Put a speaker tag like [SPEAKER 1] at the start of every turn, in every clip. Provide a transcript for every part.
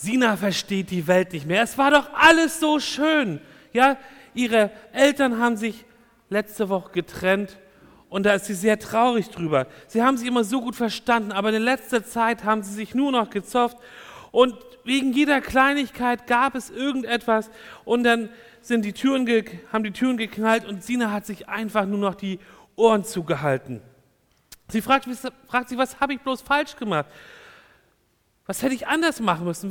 [SPEAKER 1] Sina versteht die Welt nicht mehr. Es war doch alles so schön. Ja, ihre Eltern haben sich letzte Woche getrennt und da ist sie sehr traurig drüber. Sie haben sich immer so gut verstanden, aber in letzter Zeit haben sie sich nur noch gezofft und wegen jeder Kleinigkeit gab es irgendetwas und dann haben die Türen geknallt und Sina hat sich einfach nur noch die Ohren zugehalten. Sie fragt sich, was habe ich bloß falsch gemacht? Was hätte ich anders machen müssen,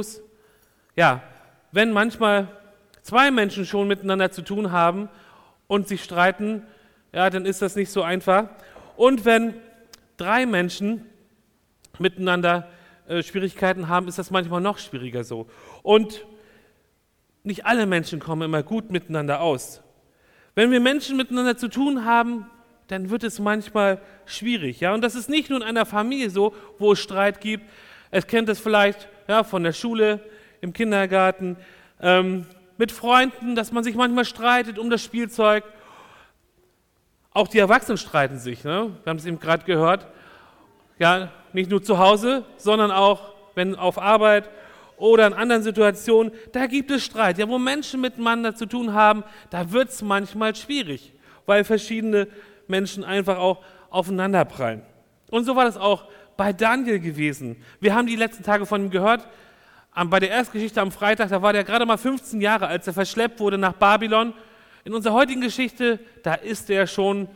[SPEAKER 1] wenn manchmal zwei Menschen schon miteinander zu tun haben und sich streiten, ja, dann ist das nicht so einfach. Und wenn drei Menschen miteinander Schwierigkeiten haben, ist das manchmal noch schwieriger so. Und nicht alle Menschen kommen immer gut miteinander aus. Wenn wir Menschen miteinander zu tun haben, dann wird es manchmal schwierig. Ja? Und das ist nicht nur in einer Familie so, wo es Streit gibt. Es kennt es vielleicht von der Schule, im Kindergarten, mit Freunden, dass man sich manchmal streitet um das Spielzeug. Auch die Erwachsenen streiten sich. Ne? Wir haben es eben gerade gehört. Ja, nicht nur zu Hause, sondern auch wenn auf Arbeit oder in anderen Situationen, da gibt es Streit. Ja, wo Menschen miteinander zu tun haben, da wird es manchmal schwierig, weil verschiedene Menschen einfach auch aufeinanderprallen. Und so war das auch bei Daniel gewesen. Wir haben die letzten Tage von ihm gehört. Bei der Erstgeschichte am Freitag, da war der gerade mal 15 Jahre, als er verschleppt wurde nach Babylon. In unserer heutigen Geschichte, da ist er schon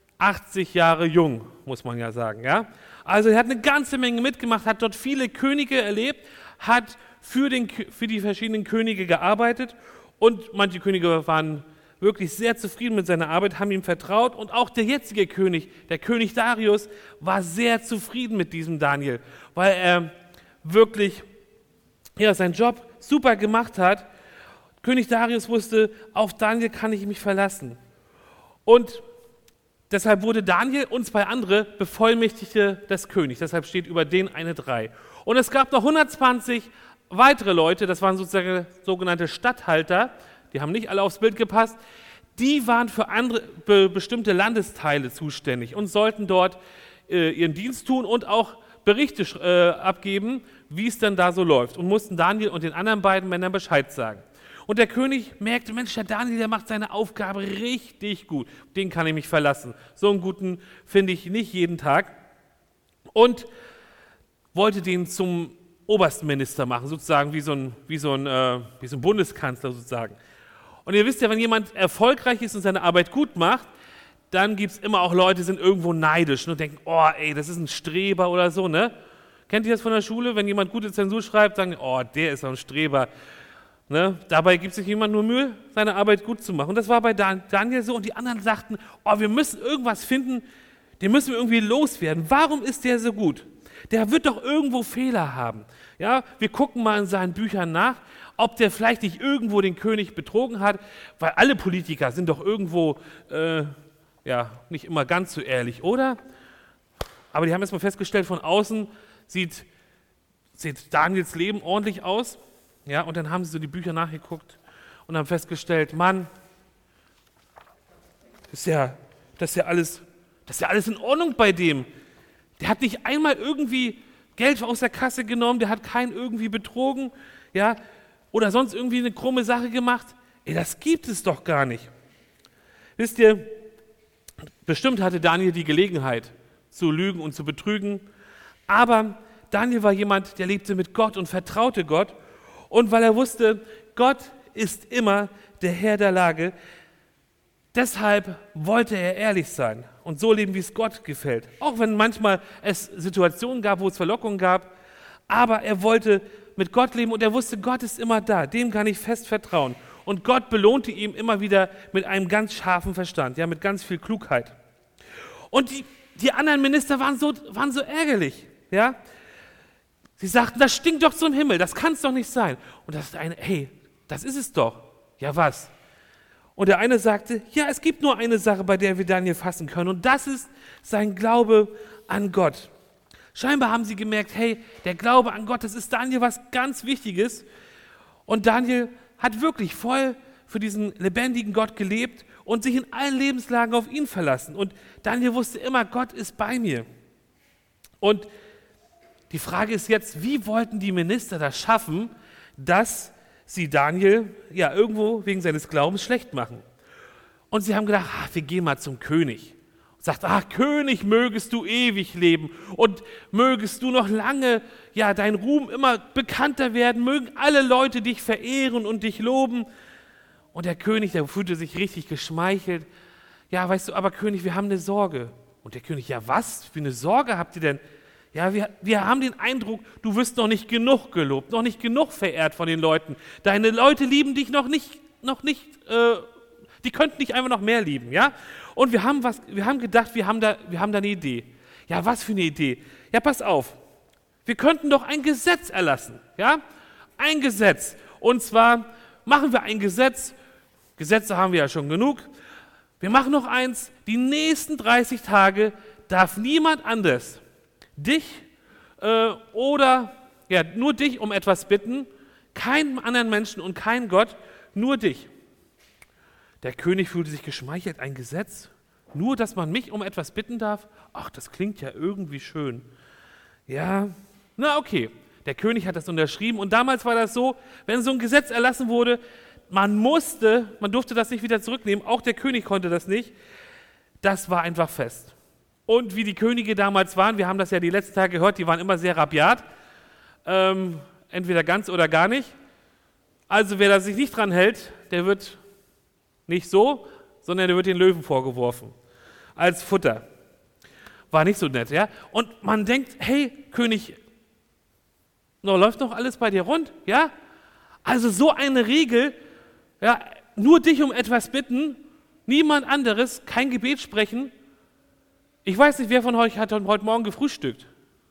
[SPEAKER 1] 80 Jahre jung, muss man ja sagen. Ja? Also er hat eine ganze Menge mitgemacht, hat dort viele Könige erlebt, hat für die verschiedenen Könige gearbeitet und manche Könige waren wirklich sehr zufrieden mit seiner Arbeit, haben ihm vertraut und auch der jetzige König, der König Darius, war sehr zufrieden mit diesem Daniel, weil er wirklich seinen Job super gemacht hat. König Darius wusste, auf Daniel kann ich mich verlassen. Und deshalb wurde Daniel und zwei andere Bevollmächtigte des Königs, deshalb steht über den eine 3. Und es gab noch 120 weitere Leute, das waren sozusagen sogenannte Statthalter, die haben nicht alle aufs Bild gepasst, die waren für bestimmte Landesteile zuständig und sollten dort ihren Dienst tun und auch Berichte abgeben, wie es denn da so läuft und mussten Daniel und den anderen beiden Männern Bescheid sagen. Und der König merkte, Mensch, der Daniel, der macht seine Aufgabe richtig gut, den kann ich mich verlassen. So einen guten finde ich nicht jeden Tag und wollte den zum obersten Minister machen, sozusagen wie so ein Bundeskanzler sozusagen. Und ihr wisst ja, wenn jemand erfolgreich ist und seine Arbeit gut macht, dann gibt es immer auch Leute, die sind irgendwo neidisch und denken, oh ey, das ist ein Streber oder so, ne? Kennt ihr das von der Schule? Wenn jemand gute Zensur schreibt, sagen, oh, der ist doch ein Streber. Ne? Dabei gibt sich jemand nur Mühe, seine Arbeit gut zu machen. Und das war bei Daniel so und die anderen sagten, oh, wir müssen irgendwas finden, den müssen wir irgendwie loswerden. Warum ist der so gut? Der wird doch irgendwo Fehler haben. Ja, wir gucken mal in seinen Büchern nach, ob der vielleicht nicht irgendwo den König betrogen hat, weil alle Politiker sind doch irgendwo nicht immer ganz so ehrlich, oder? Aber die haben jetzt mal festgestellt, von außen sieht Daniels Leben ordentlich aus. Ja, und dann haben sie so die Bücher nachgeguckt und haben festgestellt, Mann, das ist ja alles in Ordnung bei dem. Der hat nicht einmal irgendwie Geld aus der Kasse genommen, der hat keinen irgendwie betrogen, ja, oder sonst irgendwie eine krumme Sache gemacht. Ey, das gibt es doch gar nicht. Wisst ihr, bestimmt hatte Daniel die Gelegenheit zu lügen und zu betrügen, aber Daniel war jemand, der lebte mit Gott und vertraute Gott und weil er wusste, Gott ist immer der Herr der Lage, deshalb wollte er ehrlich sein und so leben, wie es Gott gefällt. Auch wenn manchmal es Situationen gab, wo es Verlockungen gab, aber er wollte mit Gott leben und er wusste, Gott ist immer da, dem kann ich fest vertrauen. Und Gott belohnte ihm immer wieder mit einem ganz scharfen Verstand, ja, mit ganz viel Klugheit. Und die anderen Minister waren so ärgerlich, ja. Sie sagten, das stinkt doch zum Himmel, das kann es doch nicht sein. Und das ist hey, das ist es doch. Ja, was? Und der eine sagte, ja, es gibt nur eine Sache, bei der wir Daniel fassen können und das ist sein Glaube an Gott. Scheinbar haben sie gemerkt, hey, der Glaube an Gott, das ist Daniel was ganz Wichtiges. Und Daniel hat wirklich voll für diesen lebendigen Gott gelebt und sich in allen Lebenslagen auf ihn verlassen. Und Daniel wusste immer, Gott ist bei mir. Und Die Frage ist jetzt, wie wollten die Minister das schaffen, dass sie Daniel ja irgendwo wegen seines Glaubens schlecht machen? Und sie haben gedacht, wir gehen mal zum König. Und sagt, König, mögest du ewig leben und mögest du noch lange, ja, dein Ruhm immer bekannter werden, mögen alle Leute dich verehren und dich loben. Und der König, der fühlte sich richtig geschmeichelt. Ja, weißt du, aber König, wir haben eine Sorge. Und der König, ja, was für eine Sorge habt ihr denn? Ja, wir haben den Eindruck, du wirst noch nicht genug gelobt, noch nicht genug verehrt von den Leuten. Deine Leute lieben dich noch nicht, die könnten dich einfach noch mehr lieben, ja? Und wir haben gedacht, wir haben da eine Idee. Ja, was für eine Idee? Ja, pass auf, wir könnten doch ein Gesetz erlassen, ja? Ein Gesetz. Und zwar machen wir ein Gesetz, Gesetze haben wir ja schon genug. Wir machen noch eins, die nächsten 30 Tage darf niemand anders dich nur dich um etwas bitten, keinen anderen Menschen und keinen Gott, nur dich. Der König fühlte sich geschmeichelt, ein Gesetz, nur dass man mich um etwas bitten darf. Ach, das klingt ja irgendwie schön. Ja, na okay, der König hat das unterschrieben und damals war das so, wenn so ein Gesetz erlassen wurde, man durfte das nicht wieder zurücknehmen, auch der König konnte das nicht, das war einfach fest. Und wie die Könige damals waren, wir haben das ja die letzten Tage gehört, die waren immer sehr rabiat, entweder ganz oder gar nicht. Also wer da sich nicht dran hält, der wird nicht so, sondern der wird den Löwen vorgeworfen, als Futter. War nicht so nett, ja? Und man denkt, hey König, läuft noch alles bei dir rund, ja? Also so eine Regel, ja, nur dich um etwas bitten, niemand anderes, kein Gebet sprechen. Ich weiß nicht, wer von euch hat heute Morgen gefrühstückt?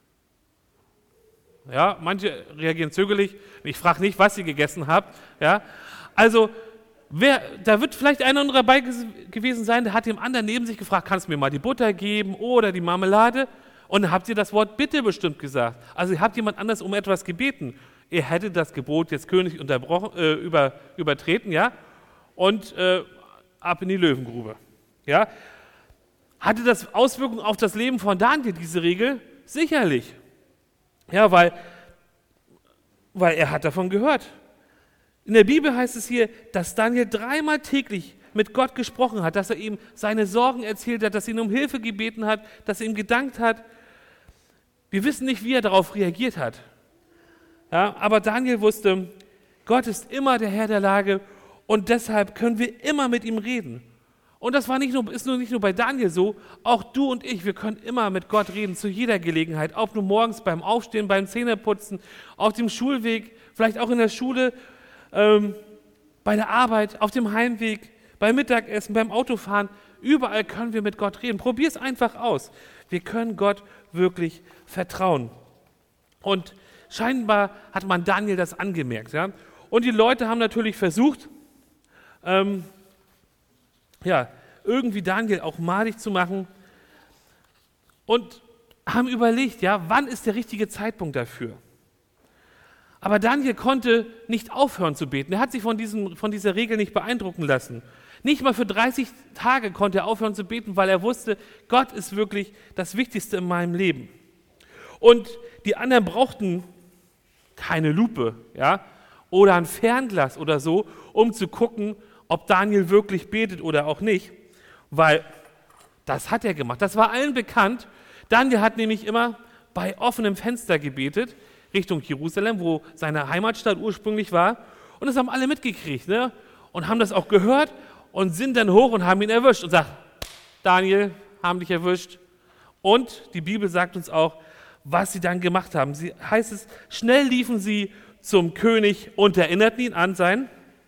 [SPEAKER 1] Ja, manche reagieren zögerlich. Ich frage nicht, was ihr gegessen habt. Ja, also da wird vielleicht einer dabei gewesen sein, der hat dem anderen neben sich gefragt, kannst du mir mal die Butter geben oder die Marmelade? Und dann habt ihr das Wort Bitte bestimmt gesagt. Also ihr habt jemand anders um etwas gebeten. Ihr hättet das Gebot jetzt König übertreten, ja, und ab in die Löwengrube. Ja. Hatte das Auswirkungen auf das Leben von Daniel, diese Regel? Sicherlich. Ja, weil er hat davon gehört. In der Bibel heißt es hier, dass Daniel 3-mal täglich mit Gott gesprochen hat, dass er ihm seine Sorgen erzählt hat, dass er ihn um Hilfe gebeten hat, dass er ihm gedankt hat. Wir wissen nicht, wie er darauf reagiert hat. Ja, aber Daniel wusste, Gott ist immer der Herr der Lage und deshalb können wir immer mit ihm reden. Und das ist nicht nur bei Daniel so, auch du und ich, wir können immer mit Gott reden, zu jeder Gelegenheit, ob nur morgens beim Aufstehen, beim Zähneputzen, auf dem Schulweg, vielleicht auch in der Schule, bei der Arbeit, auf dem Heimweg, beim Mittagessen, beim Autofahren, überall können wir mit Gott reden. Probier es einfach aus. Wir können Gott wirklich vertrauen. Und scheinbar hat man Daniel das angemerkt. Ja? Und die Leute haben natürlich versucht, irgendwie Daniel auch malig zu machen und haben überlegt, ja, wann ist der richtige Zeitpunkt dafür? Aber Daniel konnte nicht aufhören zu beten. Er hat sich von dieser Regel nicht beeindrucken lassen. Nicht mal für 30 Tage konnte er aufhören zu beten, weil er wusste, Gott ist wirklich das Wichtigste in meinem Leben. Und die anderen brauchten keine Lupe, ja, oder ein Fernglas oder so, um zu gucken, ob Daniel wirklich betet oder auch nicht, weil das hat er gemacht. Das war allen bekannt. Daniel hat nämlich immer bei offenem Fenster gebetet, Richtung Jerusalem, wo seine Heimatstadt ursprünglich war. Und das haben alle mitgekriegt, ne? Und haben das auch gehört und sind dann hoch und haben ihn erwischt und sagt, Daniel, haben dich erwischt. Und die Bibel sagt uns auch, was sie dann gemacht haben. Heißt es, schnell liefen sie zum König und erinnerten ihn an sein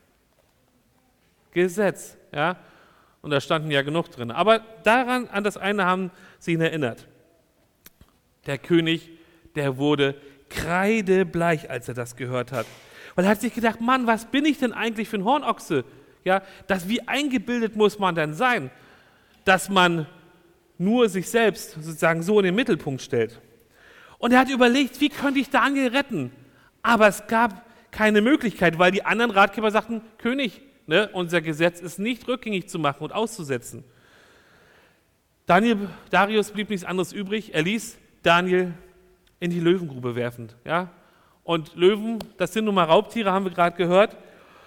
[SPEAKER 1] Gesetz. Ja? Und da standen ja genug drin. Aber an das eine haben sie ihn erinnert. Der König, der wurde kreidebleich, als er das gehört hat. Weil er hat sich gedacht, Mann, was bin ich denn eigentlich für ein Hornochse? Ja, wie eingebildet muss man denn sein, dass man nur sich selbst sozusagen so in den Mittelpunkt stellt. Und er hat überlegt, wie könnte ich Daniel retten? Aber es gab keine Möglichkeit, weil die anderen Ratgeber sagten, König, ne, unser Gesetz ist nicht rückgängig zu machen und auszusetzen. Darius blieb nichts anderes übrig. Er ließ Daniel in die Löwengrube werfen. Ja? Und Löwen, das sind nun mal Raubtiere, haben wir gerade gehört.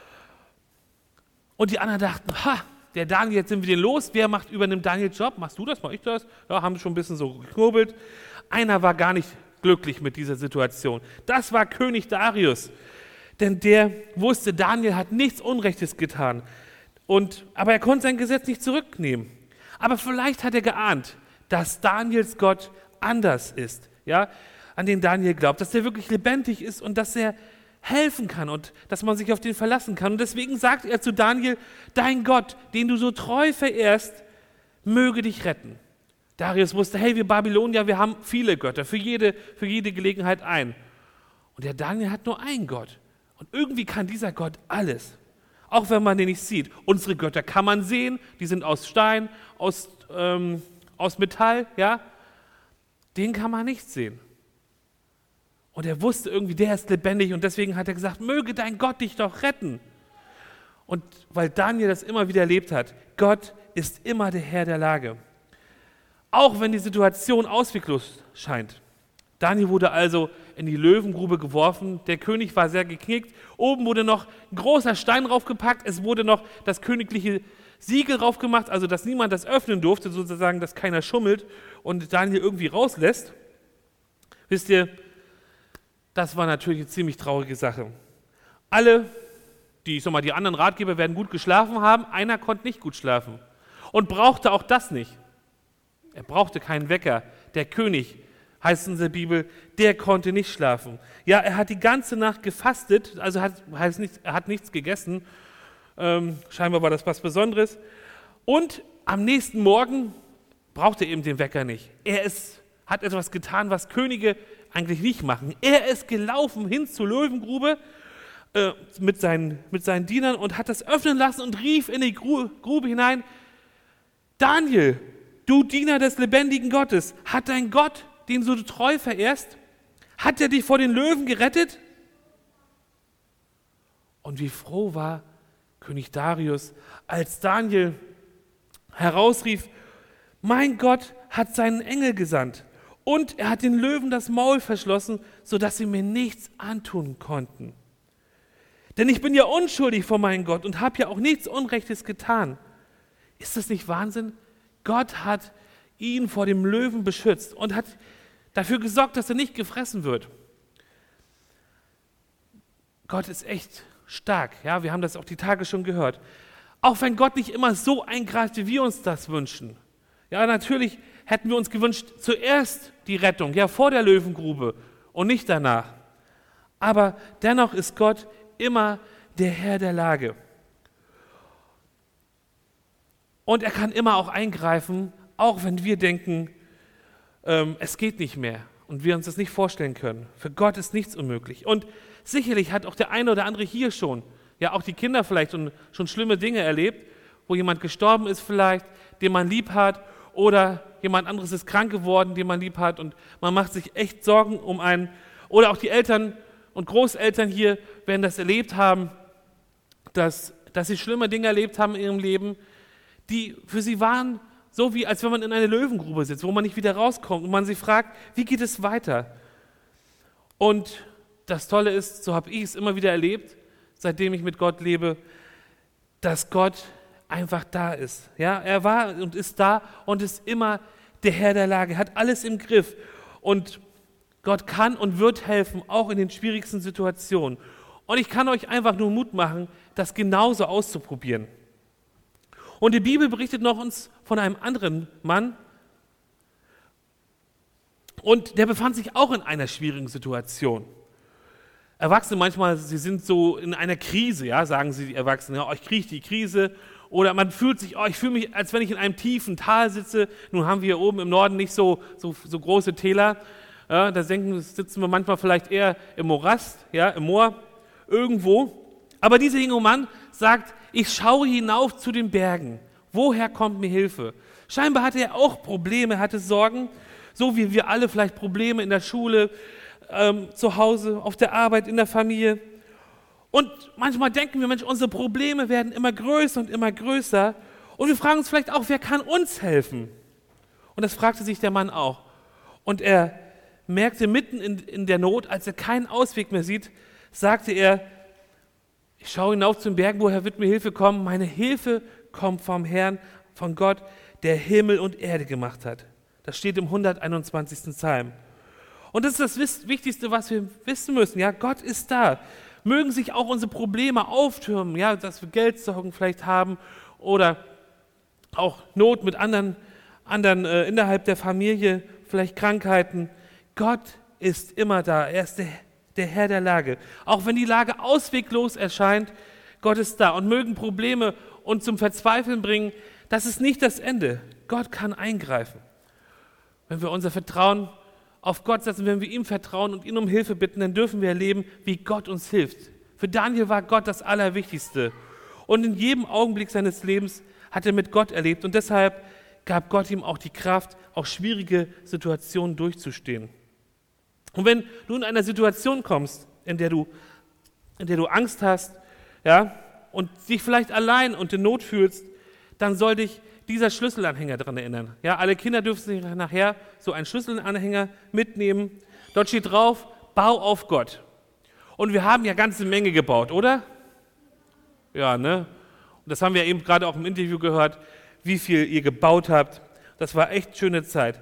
[SPEAKER 1] Und die anderen dachten, der Daniel, jetzt sind wir den los, wer übernimmt Daniels Job? Machst du das, mach ich das? Ja, haben schon ein bisschen so geknobelt. Einer war gar nicht glücklich mit dieser Situation. Das war König Darius, denn der wusste, Daniel hat nichts Unrechtes getan. Aber er konnte sein Gesetz nicht zurücknehmen. Aber vielleicht hat er geahnt, dass Daniels Gott anders ist, ja, an den Daniel glaubt, dass er wirklich lebendig ist und dass er helfen kann und dass man sich auf den verlassen kann. Und deswegen sagt er zu Daniel, dein Gott, den du so treu verehrst, möge dich retten. Darius wusste, hey, wir Babylonier, wir haben viele Götter, für jede Gelegenheit einen. Und der Daniel hat nur einen Gott. Und irgendwie kann dieser Gott alles, auch wenn man den nicht sieht. Unsere Götter kann man sehen, die sind aus Stein, aus Metall, ja. Den kann man nicht sehen. Und er wusste irgendwie, der ist lebendig und deswegen hat er gesagt, möge dein Gott dich doch retten. Und weil Daniel das immer wieder erlebt hat, Gott ist immer der Herr der Lage. Auch wenn die Situation ausweglos scheint. Daniel wurde also in die Löwengrube geworfen, der König war sehr geknickt, oben wurde noch ein großer Stein draufgepackt, es wurde noch das königliche Siegel drauf gemacht, also dass niemand das öffnen durfte, sozusagen, dass keiner schummelt und Daniel irgendwie rauslässt. Wisst ihr, das war natürlich eine ziemlich traurige Sache. Alle, die anderen Ratgeber werden gut geschlafen haben, einer konnte nicht gut schlafen und brauchte auch das nicht. Er brauchte keinen Wecker. Der König, heißt in der Bibel, der konnte nicht schlafen. Ja, er hat die ganze Nacht gefastet, also er hat nichts gegessen. Scheinbar war das was Besonderes. Und am nächsten Morgen brauchte er eben den Wecker nicht. Hat etwas getan, was Könige eigentlich nicht machen. Er ist gelaufen hin zur Löwengrube mit seinen Dienern und hat das öffnen lassen und rief in die Grube hinein, Daniel, du Diener des lebendigen Gottes, hat dein Gott, den du treu verehrst, hat er dich vor den Löwen gerettet? Und wie froh war König Darius, als Daniel herausrief, mein Gott hat seinen Engel gesandt und er hat den Löwen das Maul verschlossen, sodass sie mir nichts antun konnten. Denn ich bin ja unschuldig vor meinem Gott und habe ja auch nichts Unrechtes getan. Ist das nicht Wahnsinn? Gott hat ihn vor dem Löwen beschützt und hat dafür gesorgt, dass er nicht gefressen wird. Gott ist echt stark, ja, wir haben das auch die Tage schon gehört. Auch wenn Gott nicht immer so eingreift, wie wir uns das wünschen. Ja, natürlich hätten wir uns gewünscht, zuerst die Rettung, ja, vor der Löwengrube und nicht danach. Aber dennoch ist Gott immer der Herr der Lage. Und er kann immer auch eingreifen, auch wenn wir denken, es geht nicht mehr und wir uns das nicht vorstellen können. Für Gott ist nichts unmöglich. Und sicherlich hat auch der eine oder andere hier schon, ja auch die Kinder vielleicht schon schlimme Dinge erlebt, wo jemand gestorben ist vielleicht, den man lieb hat, oder jemand anderes ist krank geworden, den man lieb hat und man macht sich echt Sorgen um einen. Oder auch die Eltern und Großeltern hier werden das erlebt haben, dass sie schlimme Dinge erlebt haben in ihrem Leben, die für sie waren, so wie als wenn man in eine Löwengrube sitzt, wo man nicht wieder rauskommt und man sich fragt, wie geht es weiter? Und das Tolle ist, so habe ich es immer wieder erlebt, seitdem ich mit Gott lebe, dass Gott einfach da ist. Ja, er war und ist da und ist immer der Herr der Lage, hat alles im Griff. Und Gott kann und wird helfen, auch in den schwierigsten Situationen. Und ich kann euch einfach nur Mut machen, das genauso auszuprobieren. Und die Bibel berichtet noch uns von einem anderen Mann. Und der befand sich auch in einer schwierigen Situation. Erwachsene manchmal, sie sind so in einer Krise, ja, sagen sie die Erwachsenen, ja, ich kriege die Krise. Oder man fühlt sich, ich fühle mich, als wenn ich in einem tiefen Tal sitze. Nun haben wir hier oben im Norden nicht so große Täler. Ja, da sitzen wir manchmal vielleicht eher im Morast, ja, im Moor, irgendwo. Aber dieser junge Mann sagt, ich schaue hinauf zu den Bergen. Woher kommt mir Hilfe? Scheinbar hatte er auch Probleme, hatte Sorgen, so wie wir alle vielleicht Probleme in der Schule, zu Hause, auf der Arbeit, in der Familie. Und manchmal denken wir, Mensch, unsere Probleme werden immer größer und immer größer. Und wir fragen uns vielleicht auch, wer kann uns helfen? Und das fragte sich der Mann auch. Und er merkte mitten in der Not, als er keinen Ausweg mehr sieht, sagte er, ich schaue hinauf zum Berg, woher wird mir Hilfe kommen? Meine Hilfe kommt vom Herrn, von Gott, der Himmel und Erde gemacht hat. Das steht im 121. Psalm. Und das ist das Wichtigste, was wir wissen müssen. Ja, Gott ist da. Mögen sich auch unsere Probleme auftürmen, ja, dass wir Geldsorgen vielleicht haben oder auch Not mit anderen innerhalb der Familie, vielleicht Krankheiten. Gott ist immer da. Er ist der Herr der Lage. Auch wenn die Lage ausweglos erscheint, Gott ist da. Und mögen Probleme uns zum Verzweifeln bringen, das ist nicht das Ende. Gott kann eingreifen. Wenn wir unser Vertrauen auf Gott setzen, wenn wir ihm vertrauen und ihn um Hilfe bitten, dann dürfen wir erleben, wie Gott uns hilft. Für Daniel war Gott das Allerwichtigste. Und in jedem Augenblick seines Lebens hat er mit Gott erlebt. Und deshalb gab Gott ihm auch die Kraft, auch schwierige Situationen durchzustehen. Und wenn du in einer Situation kommst, in der du Angst hast, ja, und dich vielleicht allein und in Not fühlst, dann soll dich dieser Schlüsselanhänger daran erinnern. Ja, alle Kinder dürfen sich nachher so einen Schlüsselanhänger mitnehmen. Dort steht drauf, bau auf Gott. Und wir haben ja ganze Menge gebaut, oder? Ja, ne? Und das haben wir eben gerade auch im Interview gehört, wie viel ihr gebaut habt. Das war echt schöne Zeit.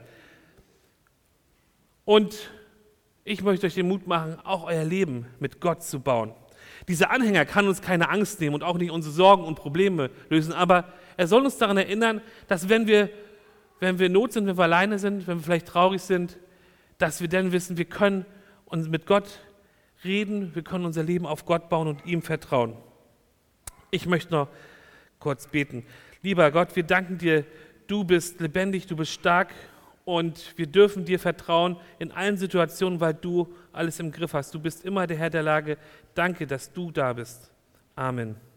[SPEAKER 1] Und ich möchte euch den Mut machen, auch euer Leben mit Gott zu bauen. Dieser Anhänger kann uns keine Angst nehmen und auch nicht unsere Sorgen und Probleme lösen, aber er soll uns daran erinnern, dass wenn wir in Not sind, wenn wir alleine sind, wenn wir vielleicht traurig sind, dass wir dann wissen, wir können uns mit Gott reden, wir können unser Leben auf Gott bauen und ihm vertrauen. Ich möchte noch kurz beten. Lieber Gott, wir danken dir, du bist lebendig, du bist stark und wir dürfen dir vertrauen in allen Situationen, weil du alles im Griff hast. Du bist immer der Herr der Lage. Danke, dass du da bist. Amen.